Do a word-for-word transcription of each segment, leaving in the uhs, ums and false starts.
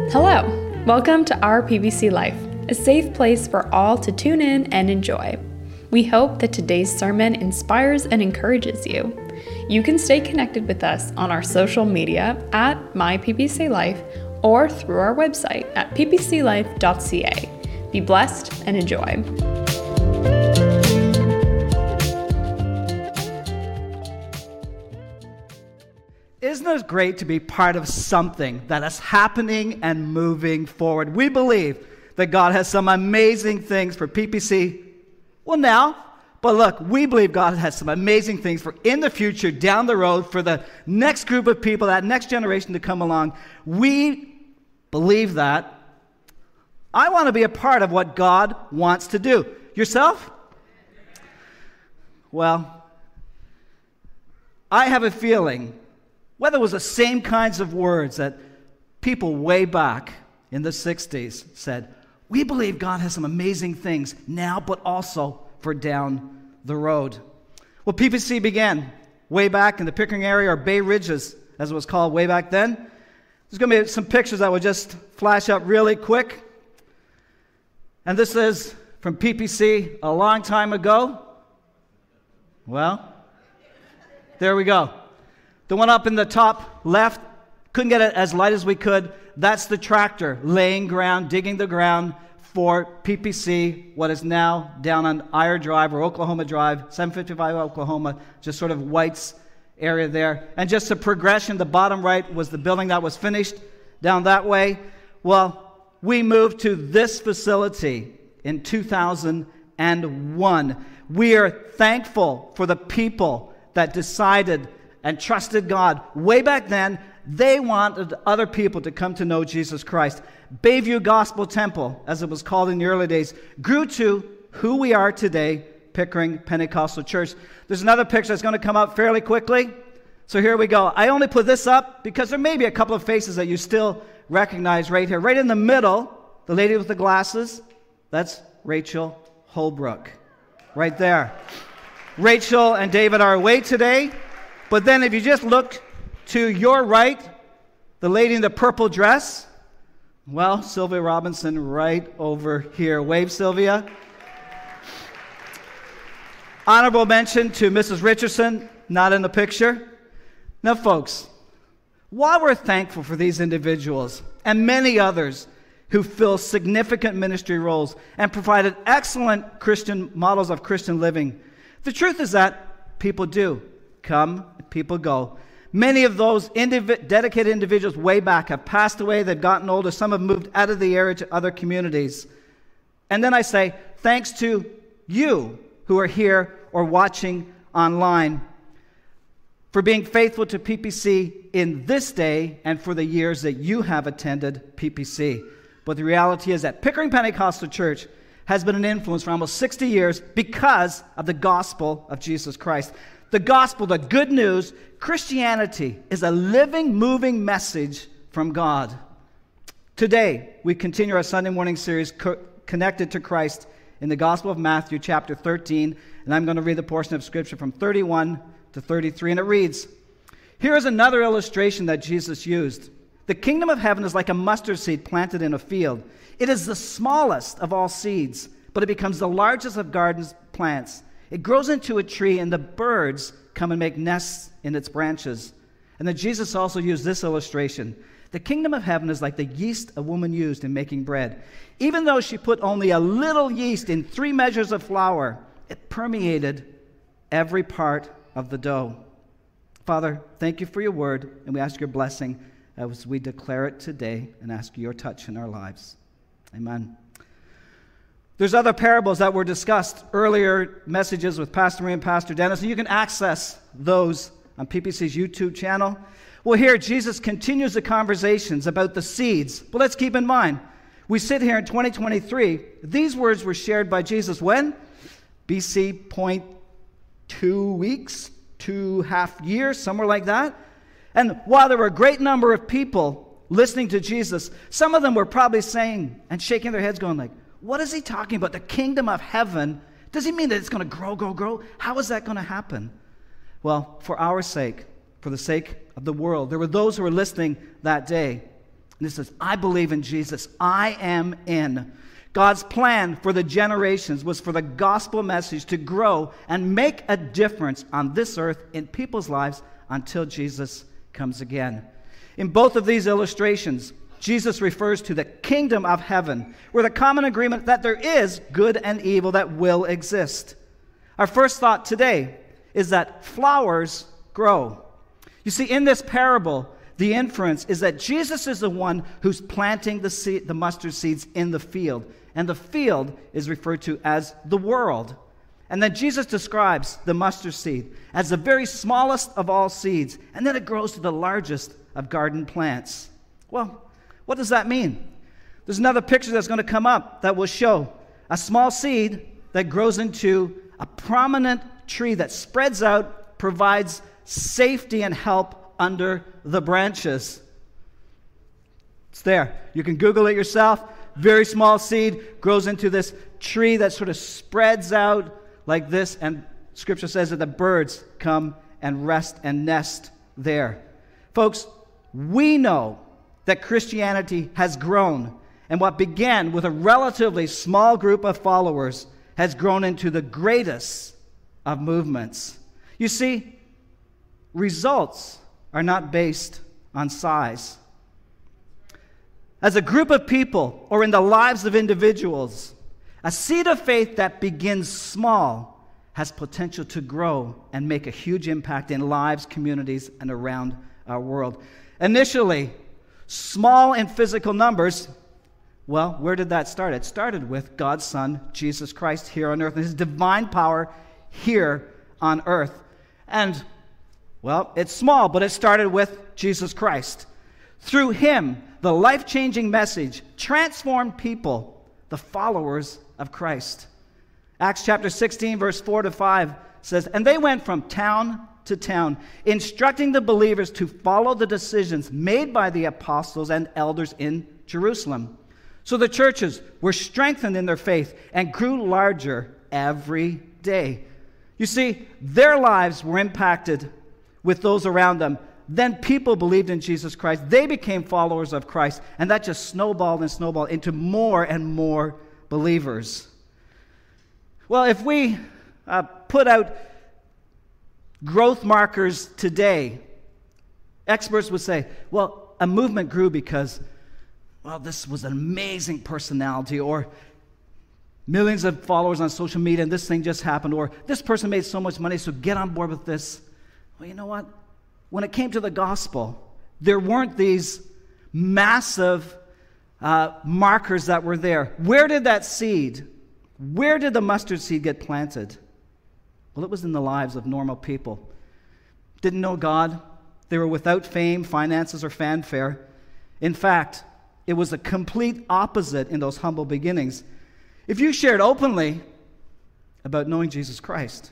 Hello, welcome to our P B C Life, a safe place for all to tune in and enjoy. We hope that today's sermon inspires and encourages you. You can stay connected with us on our social media at My P B C Life or through our website at p b c life dot c a. Be blessed and enjoy. Isn't it great to be part of something that is happening and moving forward? We believe that God has some amazing things for P P C, well now, but look, we believe God has some amazing things for in the future, down the road, for the next group of people, that next generation to come along. We believe that. I want to be a part of what God wants to do. Yourself? Well, I have a feeling, whether it was the same kinds of words that people way back in the sixties said, we believe God has some amazing things now, but also for down the road. Well, P P C began way back in the Pickering area, or Bay Ridges, as it was called way back then. There's going to be some pictures that will just flash up really quick. And this is from P P C a long time ago. Well, there we go. The one up in the top left, couldn't get it as light as we could. That's the tractor laying ground, digging the ground for P P C, what is now down on Eyre Drive or Oklahoma Drive, seven fifty-five Oklahoma, just sort of White's area there. And just the progression, the bottom right was the building that was finished down that way. Well, we moved to this facility in two thousand one. We are thankful for the people that decided and trusted God way back then. They wanted other people to come to know Jesus Christ. Bayview Gospel Temple, as it was called in the early days, grew to who we are today, Pickering Pentecostal Church. There's another picture that's going to come up fairly quickly. So here we go. I only put this up because there may be a couple of faces that you still recognize right here. Right in the middle, the lady with the glasses, that's Rachel Holbrook. Right there. Rachel and David are away today. But then if you just look to your right, the lady in the purple dress, well, Sylvia Robinson right over here. Wave, Sylvia. Honorable mention to Missus Richardson, not in the picture. Now, folks, while we're thankful for these individuals and many others who fill significant ministry roles and provided excellent Christian models of Christian living, the truth is that people do come, people go. Many of those indiv- dedicated individuals way back have passed away. They've gotten older. Some have moved out of the area to other communities. And then I say, thanks to you who are here or watching online for being faithful to P P C in this day and for the years that you have attended P P C. But the reality is that Pickering Pentecostal Church has been an influence for almost sixty years because of the gospel of Jesus Christ. The gospel, the good news, Christianity is a living, moving message from God. Today, we continue our Sunday morning series, co- Connected to Christ, in the Gospel of Matthew, chapter thirteen, and I'm going to read the portion of Scripture from thirty-one to thirty-three, and it reads, here is another illustration that Jesus used. The kingdom of heaven is like a mustard seed planted in a field. It is the smallest of all seeds, but it becomes the largest of garden plants. It grows into a tree, and the birds come and make nests in its branches. And then Jesus also used this illustration. The kingdom of heaven is like the yeast a woman used in making bread. Even though she put only a little yeast in three measures of flour, it permeated every part of the dough. Father, thank you for your word, and we ask your blessing as we declare it today and ask your touch in our lives. Amen. There's other parables that were discussed, earlier messages with Pastor Marie and Pastor Dennis, and you can access those on P P C's YouTube channel. Well, here Jesus continues the conversations about the seeds. But let's keep in mind, we sit here in twenty twenty-three. These words were shared by Jesus when? B C point two weeks, two half years, somewhere like that. And while there were a great number of people listening to Jesus, some of them were probably saying and shaking their heads going like, what is he talking about? The kingdom of heaven? Does he mean that it's going to grow, grow, grow? How is that going to happen? Well, for our sake, for the sake of the world, there were those who were listening that day. And it says, I believe in Jesus. I am in. God's plan for the generations was for the gospel message to grow and make a difference on this earth in people's lives until Jesus comes again. In both of these illustrations, Jesus refers to the kingdom of heaven, where the common agreement that there is good and evil that will exist. Our first thought today is that flowers grow. You see, in this parable, the inference is that Jesus is the one who's planting the, seed, the mustard seeds in the field. And the field is referred to as the world. And then Jesus describes the mustard seed as the very smallest of all seeds. And then it grows to the largest of garden plants. Well, what does that mean? There's another picture that's going to come up that will show a small seed that grows into a prominent tree that spreads out, provides safety and help under the branches. It's there. You can Google it yourself. Very small seed grows into this tree that sort of spreads out like this, and Scripture says that the birds come and rest and nest there. Folks, we know that Christianity has grown, and what began with a relatively small group of followers has grown into the greatest of movements. You see, results are not based on size. As a group of people or in the lives of individuals, a seed of faith that begins small has potential to grow and make a huge impact in lives, communities, and around our world. Initially, small in physical numbers, well, where did that start? It started with God's Son, Jesus Christ, here on earth, and his divine power here on earth. And, well, it's small, but it started with Jesus Christ. Through him, the life-changing message transformed people, the followers of Christ. Acts chapter sixteen, verse four to five says, and they went from town to town, instructing the believers to follow the decisions made by the apostles and elders in Jerusalem. So the churches were strengthened in their faith and grew larger every day. You see, their lives were impacted with those around them. Then people believed in Jesus Christ. They became followers of Christ, and that just snowballed and snowballed into more and more believers. Well, if we uh, put out growth markers today, experts would say, well, a movement grew because, well, this was an amazing personality, or millions of followers on social media, and this thing just happened, or this person made so much money, so get on board with this. Well, you know what? When it came to the gospel, there weren't these massive uh, markers that were there. Where did that seed, where did the mustard seed get planted? Well, it was in the lives of normal people. Didn't know God. They were without fame, finances, or fanfare. In fact, it was the complete opposite in those humble beginnings. If you shared openly about knowing Jesus Christ,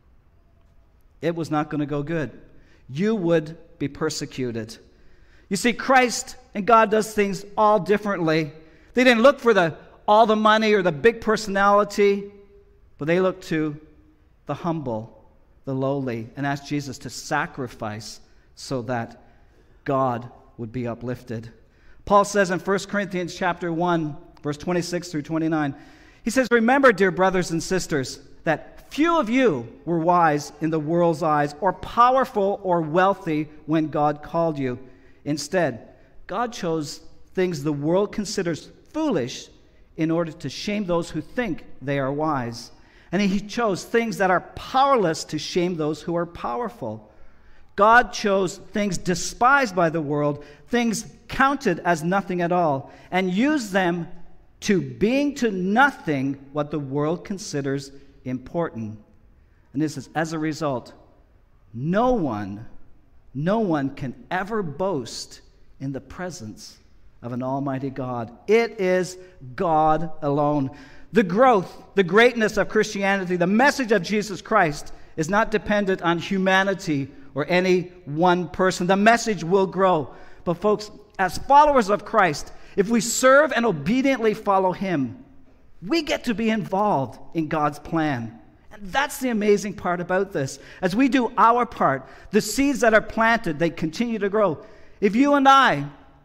it was not going to go good. You would be persecuted. You see, Christ and God does things all differently. They didn't look for the all the money or the big personality, but they looked to the humble, the lowly, and asked Jesus to sacrifice so that God would be uplifted. Paul says in First Corinthians chapter one, verse twenty-six through twenty-nine, he says, remember, dear brothers and sisters, that few of you were wise in the world's eyes, or powerful or wealthy when God called you. Instead, God chose things the world considers foolish in order to shame those who think they are wise. And he chose things that are powerless to shame those who are powerful. God chose things despised by the world, things counted as nothing at all, and used them to being to nothing what the world considers important. And this is, as a result, no one, no one can ever boast in the presence of an almighty God. It is God alone. The growth, the greatness of Christianity, the message of Jesus Christ is not dependent on humanity or any one person. The message will grow. But folks, as followers of Christ, if we serve and obediently follow him, we get to be involved in God's plan. And that's the amazing part about this. As we do our part, the seeds that are planted, they continue to grow. If you and I,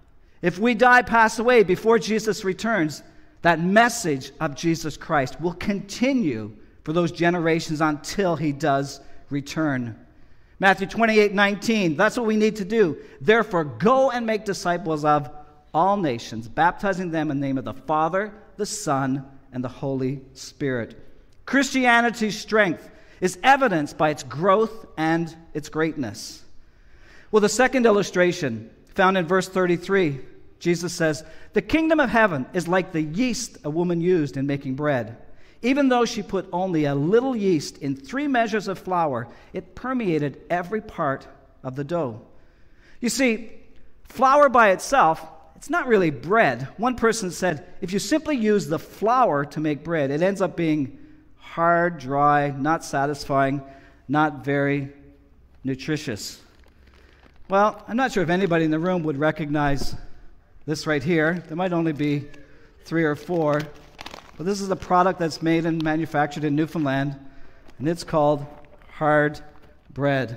If we die, pass away before Jesus returns, that message of Jesus Christ will continue for those generations until he does return. Matthew twenty-eight nineteen, that's what we need to do. Therefore, go and make disciples of all nations, baptizing them in the name of the Father, the Son, and the Holy Spirit. Christianity's strength is evidenced by its growth and its greatness. Well, the second illustration, found in verse thirty-three, Jesus says, the kingdom of heaven is like the yeast a woman used in making bread. Even though she put only a little yeast in three measures of flour, it permeated every part of the dough. You see, flour by itself, it's not really bread. One person said, if you simply use the flour to make bread, it ends up being hard, dry, not satisfying, not very nutritious. Well, I'm not sure if anybody in the room would recognize this right here. There might only be three or four. But this is a product that's made and manufactured in Newfoundland, and it's called hard bread.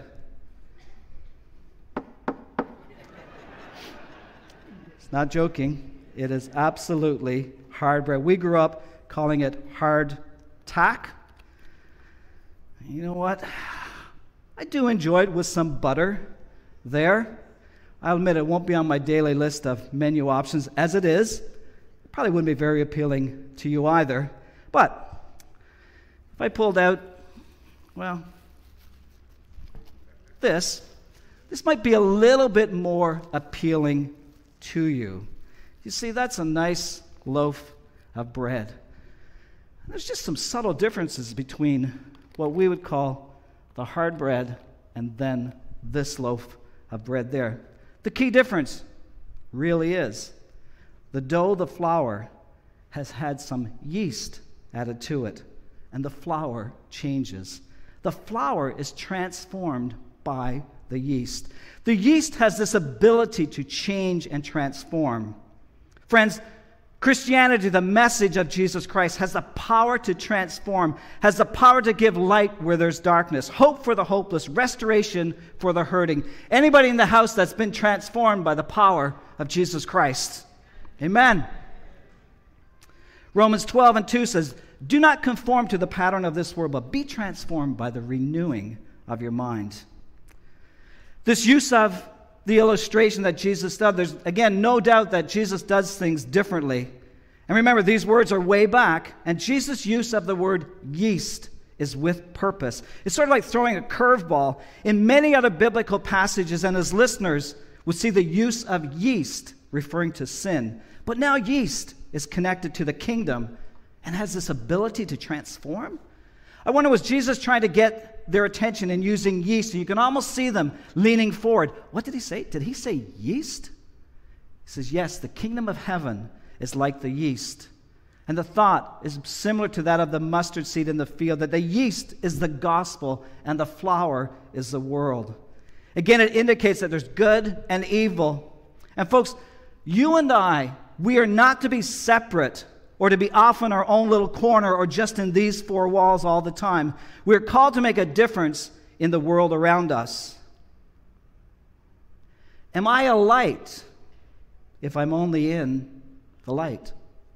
It's not joking. It is absolutely hard bread. We grew up calling it hard tack. You know what? I do enjoy it with some butter there. I'll admit it won't be on my daily list of menu options as it is. Probably wouldn't be very appealing to you either. But if I pulled out, well, this, this might be a little bit more appealing to you. You see, that's a nice loaf of bread. There's just some subtle differences between what we would call the hard bread and then this loaf of bread there. The key difference really is the dough, the flour, has had some yeast added to it, and the flour changes. The flour is transformed by the yeast. The yeast has this ability to change and transform. Friends, Christianity, the message of Jesus Christ, has the power to transform, has the power to give light where there's darkness, hope for the hopeless, restoration for the hurting. Anybody in the house that's been transformed by the power of Jesus Christ? Amen. Romans twelve and two says, do not conform to the pattern of this world, but be transformed by the renewing of your mind. This use of the illustration that Jesus does, there's, again, no doubt that Jesus does things differently. And remember, these words are way back, and Jesus' use of the word yeast is with purpose. It's sort of like throwing a curveball. In many other biblical passages, and as listeners would see the use of yeast referring to sin. But now yeast is connected to the kingdom and has this ability to transform. I wonder, was Jesus trying to get their attention in using yeast? And you can almost see them leaning forward. What did he say? Did he say yeast? He says, yes, the kingdom of heaven is like the yeast. And the thought is similar to that of the mustard seed in the field, that the yeast is the gospel and the flour is the world. Again, it indicates that there's good and evil. And folks, you and I, we are not to be separate or to be off in our own little corner or just in these four walls all the time. We're called to make a difference in the world around us. Am I a light if I'm only in the light?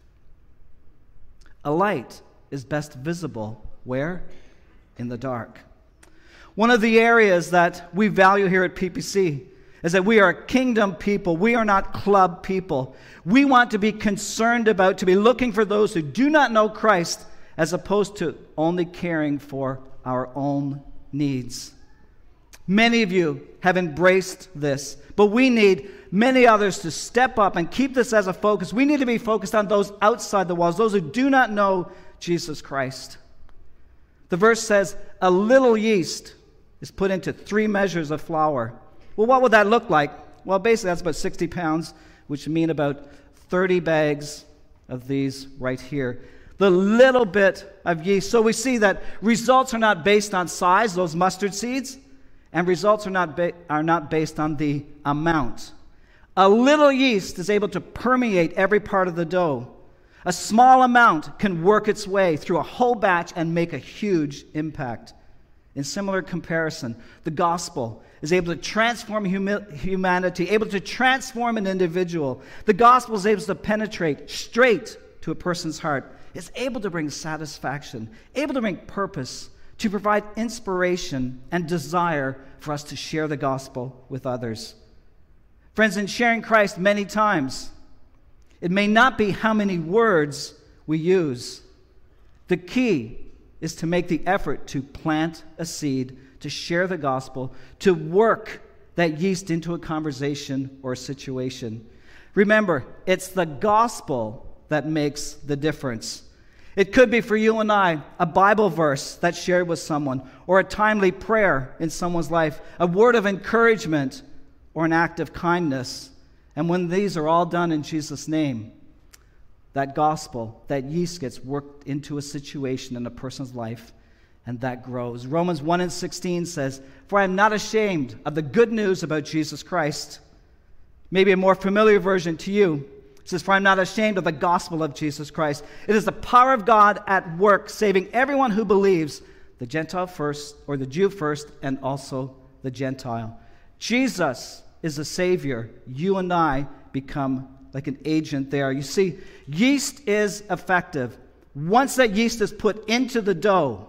A light is best visible where? In the dark. One of the areas that we value here at P P C is that we are a kingdom people. We are not club people. We want to be concerned about, to be looking for those who do not know Christ, as opposed to only caring for our own needs. Many of you have embraced this, but we need many others to step up and keep this as a focus. We need to be focused on those outside the walls, those who do not know Jesus Christ. The verse says, a little yeast is put into three measures of flour. Well, what would that look like? Well, basically, that's about sixty pounds, which would mean about thirty bags of these right here. The little bit of yeast. So we see that results are not based on size, those mustard seeds, and results are not, ba- are not based on the amount. A little yeast is able to permeate every part of the dough. A small amount can work its way through a whole batch and make a huge impact. In similar comparison, the gospel is able to transform humi- humanity, able to transform an individual. The gospel is able to penetrate straight to a person's heart. It's able to bring satisfaction, able to bring purpose, to provide inspiration and desire for us to share the gospel with others. Friends, in sharing Christ many times, it may not be how many words we use. The key is to make the effort to plant a seed, to share the gospel, to work that yeast into a conversation or a situation. Remember, it's the gospel that makes the difference. It could be for you and I a Bible verse that's shared with someone, or a timely prayer in someone's life, a word of encouragement, or an act of kindness. And when these are all done in Jesus' name, that gospel, that yeast gets worked into a situation in a person's life, and that grows. Romans one and sixteen says, "For I am not ashamed of the good news about Jesus Christ." Maybe a more familiar version to you. It says, "For I am not ashamed of the gospel of Jesus Christ. It is the power of God at work, saving everyone who believes, the Gentile first, or the Jew first, and also the Gentile." Jesus is the Savior. You and I become like an agent there. You see, yeast is effective. Once that yeast is put into the dough,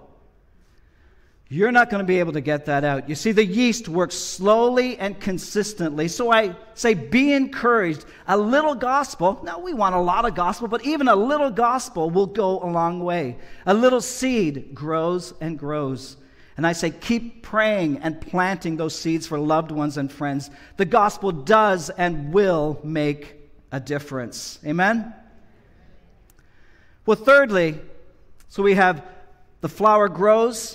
you're not going to be able to get that out. You see, the yeast works slowly and consistently. So I say, be encouraged. A little gospel, now we want a lot of gospel, but even a little gospel will go a long way. A little seed grows and grows. And I say, keep praying and planting those seeds for loved ones and friends. The gospel does and will make a difference. Amen? Well, thirdly, so we have the flower grows,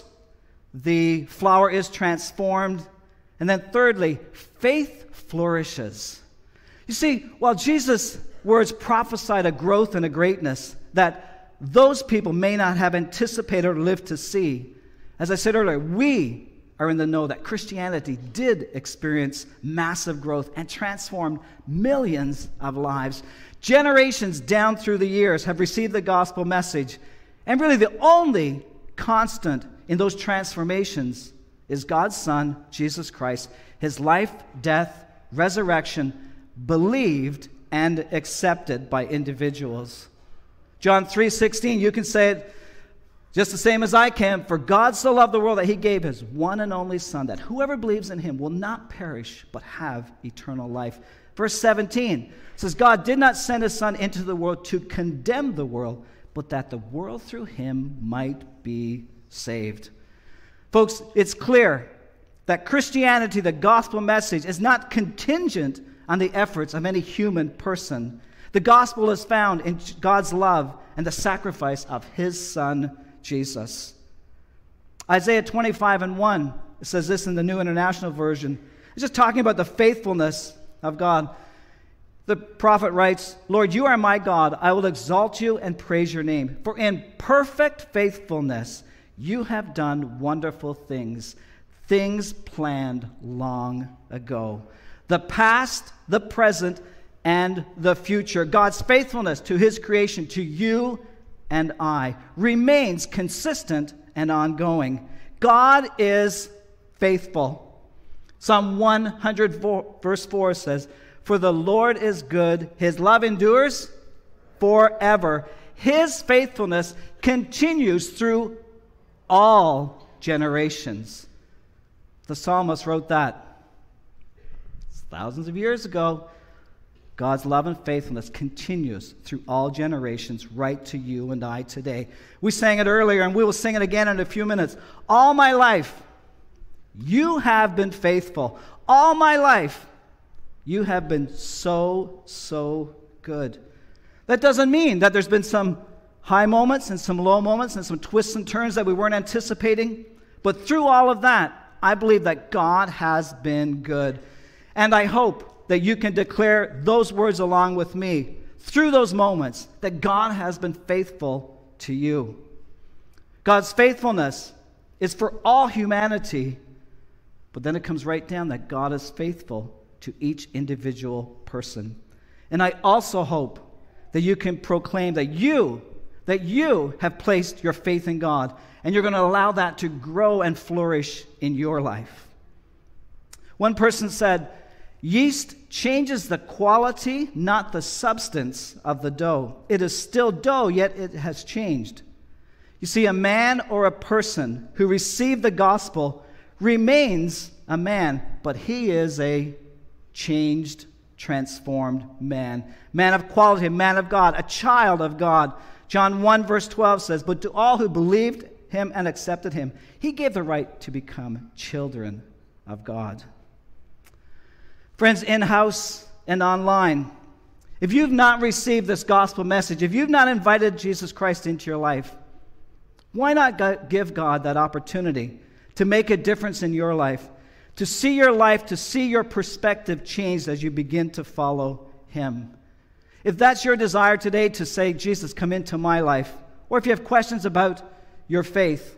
the flower is transformed, and then thirdly, faith flourishes. You see, while Jesus' words prophesied a growth and a greatness that those people may not have anticipated or lived to see, as I said earlier, we are in the know that Christianity did experience massive growth and transformed millions of lives. Generations down through the years have received the gospel message. And really the only constant in those transformations is God's Son, Jesus Christ, his life, death, resurrection, believed and accepted by individuals. John three sixteen, you can say it just the same as I can. "For God so loved the world that he gave his one and only Son, that whoever believes in him will not perish, but have eternal life." Verse seventeen says, "God did not send his Son into the world to condemn the world, but that the world through him might be saved." Folks, it's clear that Christianity, the gospel message, is not contingent on the efforts of any human person. The gospel is found in God's love and the sacrifice of his Son, Jesus. Isaiah twenty-five and one, it says this in the New International Version. It's just talking about the faithfulness of God. The prophet writes, "Lord, you are my God. I will exalt you and praise your name. For in perfect faithfulness you have done wonderful things, things planned long ago. The past, the present, and the future." God's faithfulness to his creation, to you and I, remains consistent and ongoing. God is faithful. Psalm one hundred verse four says, "For the Lord is good, his love endures forever. His faithfulness continues through all generations." The psalmist wrote that thousands of years ago. God's love and faithfulness continues through all generations, right to you and I today. We sang it earlier, and we will sing it again in a few minutes. All my life, you have been faithful. All my life, you have been so, so good. That doesn't mean that there's been some high moments and some low moments and some twists and turns that we weren't anticipating. But through all of that, I believe that God has been good. And I hope that you can declare those words along with me through those moments, that God has been faithful to you. God's faithfulness is for all humanity, but then it comes right down that God is faithful to each individual person. And I also hope that you can proclaim that you, that you have placed your faith in God, and you're going to allow that to grow and flourish in your life. One person said, yeast changes the quality, not the substance of the dough. It is still dough, yet it has changed. You see, a man or a person who received the gospel remains a man, but he is a changed, transformed man. Man of quality, a man of God, a child of God. John one verse twelve says, but to all who believed him and accepted him, he gave the right to become children of God. Friends, in-house and online, if you've not received this gospel message, if you've not invited Jesus Christ into your life, why not give God that opportunity to make a difference in your life, to see your life, to see your perspective changed as you begin to follow him? If that's your desire today to say, Jesus, come into my life, or if you have questions about your faith,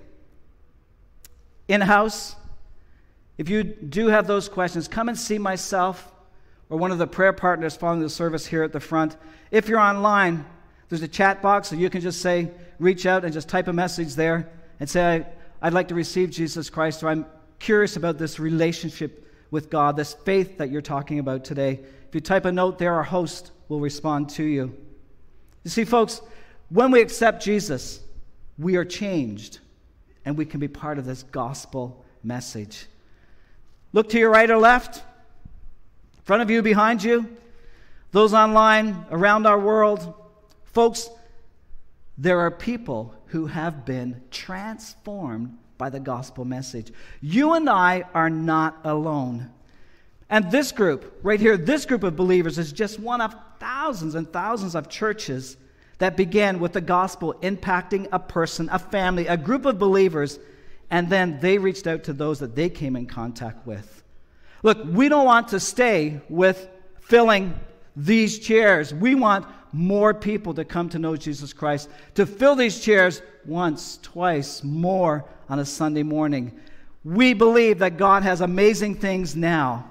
in-house, if you do have those questions, come and see myself or one of the prayer partners following the service here at the front. If you're online, there's a chat box, so you can just say, reach out and just type a message there and say, I'd like to receive Jesus Christ, or I'm curious about this relationship with God, this faith that you're talking about today. If you type a note there, our host will respond to you. You see, folks, when we accept Jesus, we are changed, and we can be part of this gospel message. Look to your right or left, in front of you, behind you, those online, around our world. Folks, there are people who have been transformed by the gospel message. You and I are not alone. And this group, right here, this group of believers is just one of thousands and thousands of churches that began with the gospel impacting a person, a family, a group of believers, and then they reached out to those that they came in contact with. Look, we don't want to stay with filling these chairs. We want more people to come to know Jesus Christ, to fill these chairs once, twice, more on a Sunday morning. We believe that God has amazing things now.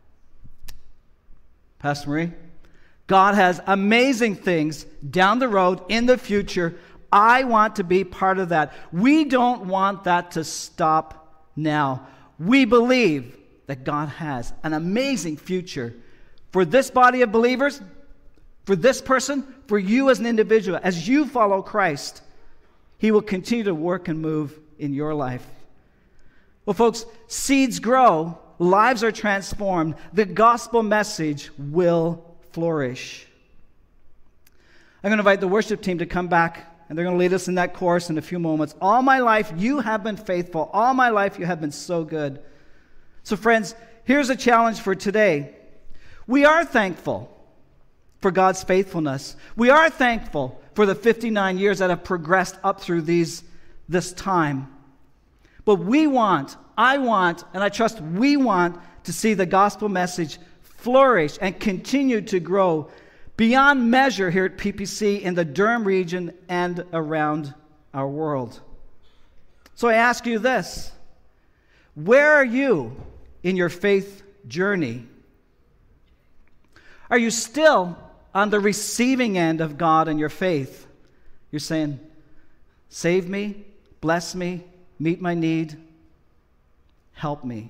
Pastor Marie, God has amazing things down the road in the future. I want to be part of that. We don't want that to stop now. We believe that God has an amazing future for this body of believers, for this person, for you as an individual. As you follow Christ, he will continue to work and move in your life. Well, folks, seeds grow, lives are transformed, the gospel message will flourish. I'm going to invite the worship team to come back, and they're going to lead us in that chorus in a few moments. All my life you have been faithful. All my life you have been so good. So friends, here's a challenge for today. We are thankful for God's faithfulness. We are thankful for the fifty-nine years that have progressed up through these this time. But we want, I want, and I trust we want to see the gospel message flourish and continue to grow beyond measure here at P P C in the Durham region and around our world. So I ask you this: where are you in your faith journey? Are you still on the receiving end of God and your faith? You're saying, save me, bless me, meet my need, help me.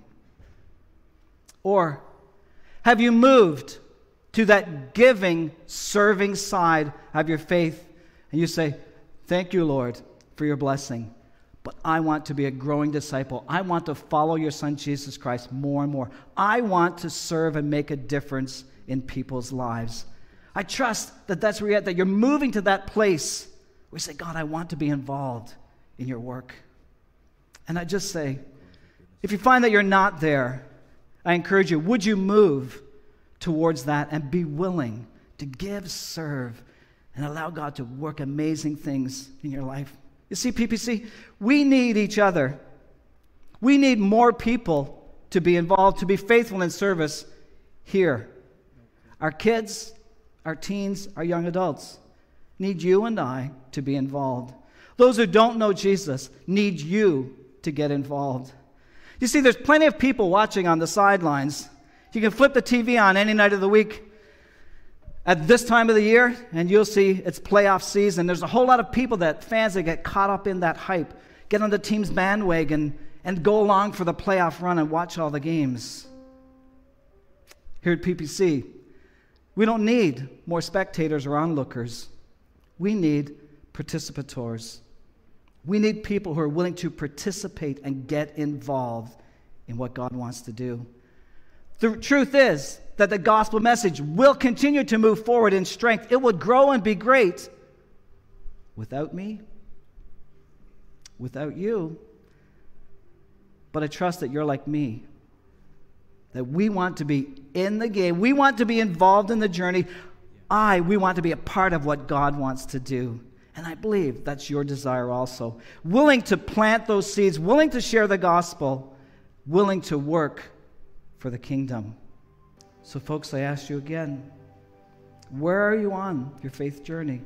Or have you moved to that giving, serving side of your faith, and you say, thank you, Lord, for your blessing, but I want to be a growing disciple. I want to follow your Son, Jesus Christ, more and more. I want to serve and make a difference in people's lives. I trust that that's where you're at, that you're moving to that place where you say, God, I want to be involved in your work. And I just say, if you find that you're not there, I encourage you, would you move towards that and be willing to give, serve, and allow God to work amazing things in your life? You see, P P C, we need each other. We need more people to be involved, to be faithful in service here. Our kids, our teens, our young adults need you and I to be involved. Those who don't know Jesus need you to get involved. You see, there's plenty of people watching on the sidelines. You can flip the T V on any night of the week. at this time of the year, and you'll see it's playoff season, there's a whole lot of people, that fans that get caught up in that hype, get on the team's bandwagon and go along for the playoff run and watch all the games. Here at P P C, we don't need more spectators or onlookers. We need participators. We need people who are willing to participate and get involved in what God wants to do. The truth is that the gospel message will continue to move forward in strength. It would grow and be great without me, without you. But I trust that you're like me, that we want to be in the game. We want to be involved in the journey. I, we want to be a part of what God wants to do. And I believe that's your desire also. Willing to plant those seeds, willing to share the gospel, willing to work for the kingdom. So folks, I ask you again, where are you on your faith journey?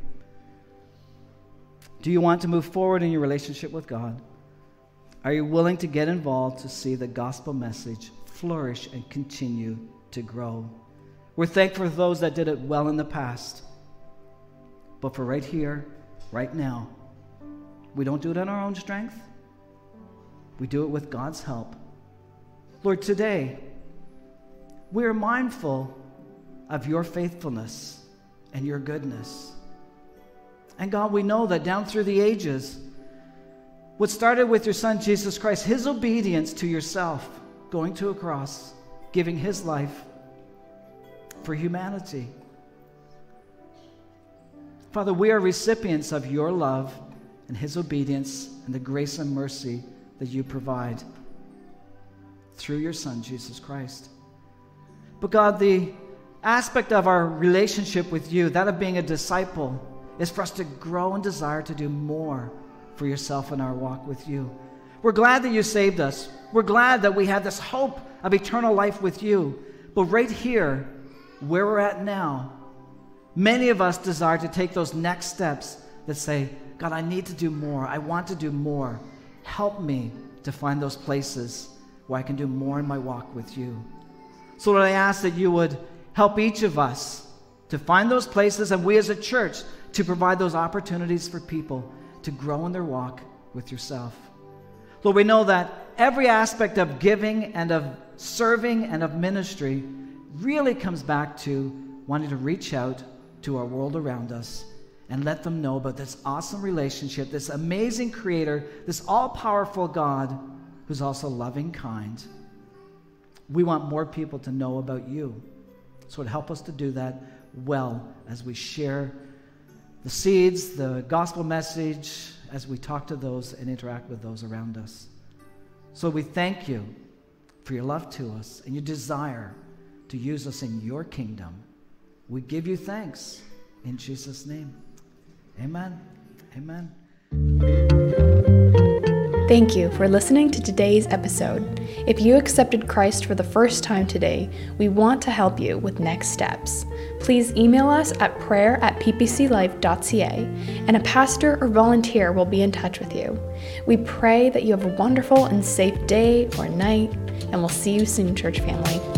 Do you want to move forward in your relationship with God? Are you willing to get involved to see the gospel message flourish and continue to grow? We're thankful for those that did it well in the past. But for right here, right now, we don't do it in our own strength. We do it with God's help. Lord, today, we are mindful of your faithfulness and your goodness. And God, we know that down through the ages, what started with your Son, Jesus Christ, his obedience to yourself, going to a cross, giving his life for humanity. Father, we are recipients of your love and his obedience and the grace and mercy that you provide through your Son, Jesus Christ. But God, the aspect of our relationship with you, that of being a disciple, is for us to grow and desire to do more for yourself in our walk with you. We're glad that you saved us. We're glad that we have this hope of eternal life with you. But right here, where we're at now, many of us desire to take those next steps that say, God, I need to do more. I want to do more. Help me to find those places where I can do more in my walk with you. So Lord, I ask that you would help each of us to find those places, and we as a church to provide those opportunities for people to grow in their walk with yourself. Lord, we know that every aspect of giving and of serving and of ministry really comes back to wanting to reach out to our world around us and let them know about this awesome relationship, this amazing Creator, this all-powerful God who's also loving, kind. We want more people to know about you. So help us to do that well as we share the seeds, the gospel message, as we talk to those and interact with those around us. So we thank you for your love to us and your desire to use us in your kingdom. We give you thanks in Jesus' name. Amen. Amen. Thank you for listening to today's episode. If you accepted Christ for the first time today, we want to help you with next steps. Please email us at prayer at p p c life dot c a, and a pastor or volunteer will be in touch with you. We pray that you have a wonderful and safe day or night, and we'll see you soon, church family.